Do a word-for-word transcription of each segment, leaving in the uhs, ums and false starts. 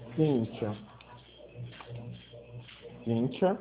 Cíntia. Cíntia.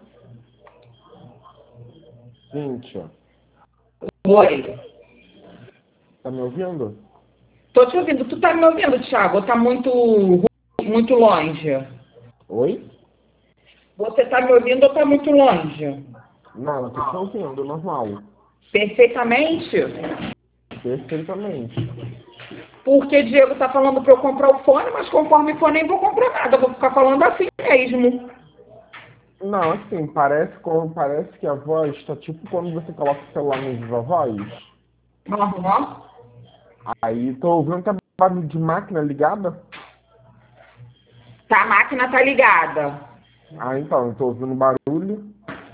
Cíntia. Oi. Tá me ouvindo? Tô te ouvindo. Tu tá me ouvindo, Thiago? Ou tá muito, ru- muito longe? Oi? Você tá me ouvindo ou tá muito longe? Não, eu tô te ouvindo, normal. Perfeitamente? Perfeitamente. Porque Diego tá falando pra eu comprar o fone, mas conforme for nem vou comprar nada. Eu vou ficar falando assim mesmo. Não, assim, parece, como, parece que a voz tá tipo quando você coloca o celular no Viva Voz. Aham. Aí tô ouvindo que é barulho de máquina ligada. Tá, a máquina tá ligada. Ah, então, eu tô ouvindo barulho.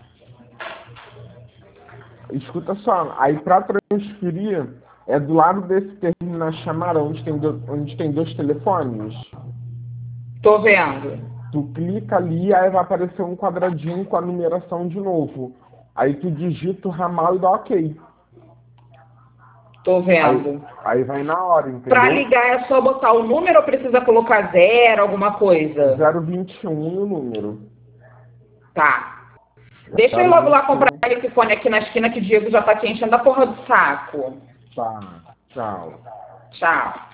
Escuta só, aí pra transferir, é do lado desse termo na chamada, onde tem, do- onde tem dois telefones. Tô vendo. Tu clica ali, aí vai aparecer um quadradinho com a numeração de novo. Aí tu digita o ramal e dá ok. Tô Aí, vendo. aí vai na hora, Pra entendeu? ligar é só botar o número ou precisa colocar zero, alguma coisa? zero vinte e um no número. Tá. Deixa eu ir zero logo lá vinte e comprar um. esse fone aqui na esquina que o Diego já tá te enchendo a porra do saco. Tá, tchau. Tchau.